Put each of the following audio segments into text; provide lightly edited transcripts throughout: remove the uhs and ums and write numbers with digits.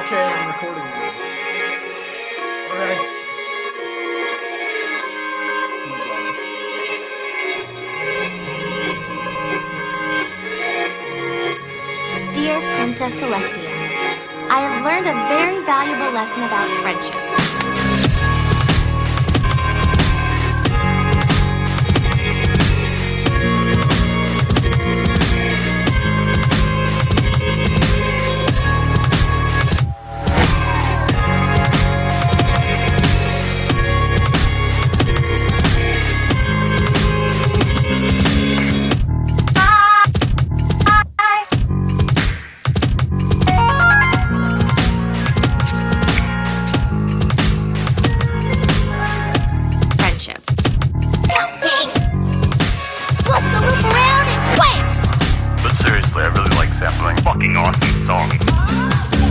Okay, I'm recording now. Alright. Dear Princess Celestia, I have learned a very valuable lesson about friendship. Fucking awesome song.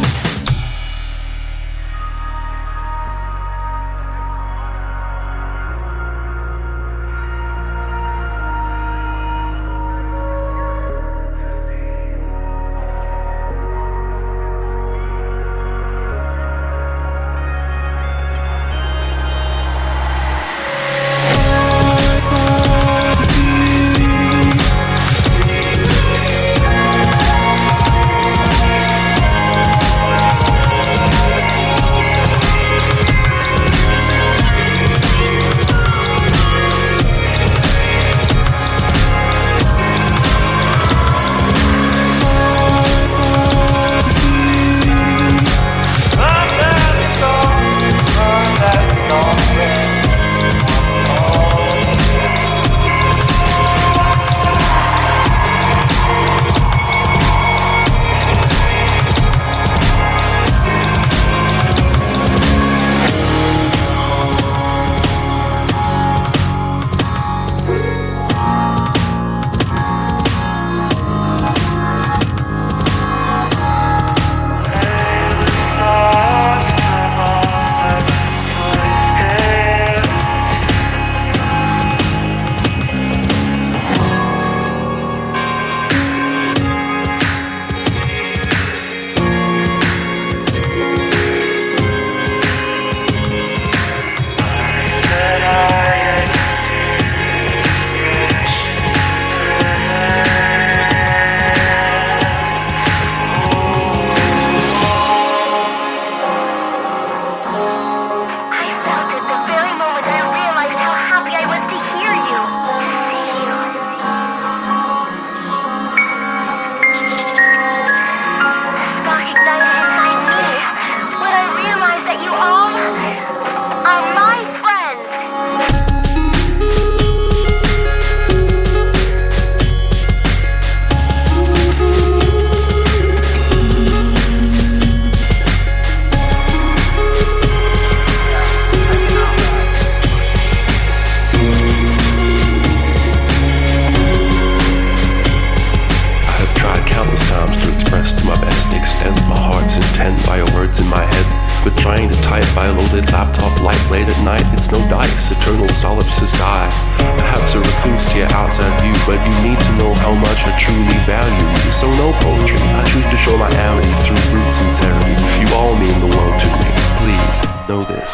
Trying to type by a loaded laptop light late at night. It's no dice, eternal solipsist I. Perhaps a recluse to your outside view, but you need to know how much I truly value you. So no poetry, I choose to show my amity through brute sincerity. You all mean the world to me. Please, know this.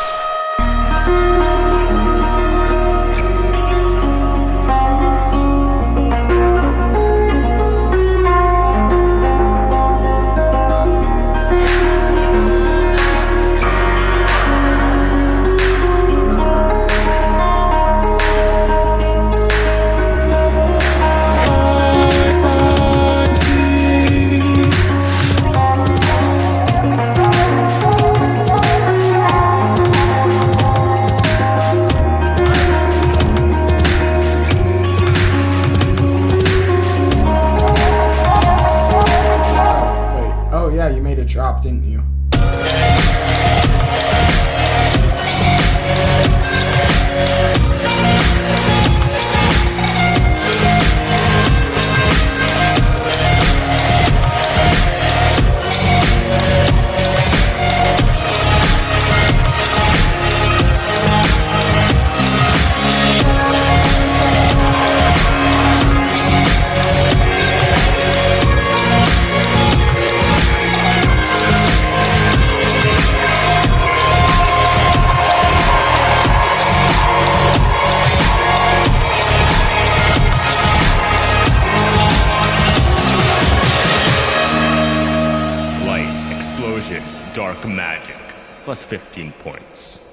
Drop, didn't you? dark magic, plus 15 points.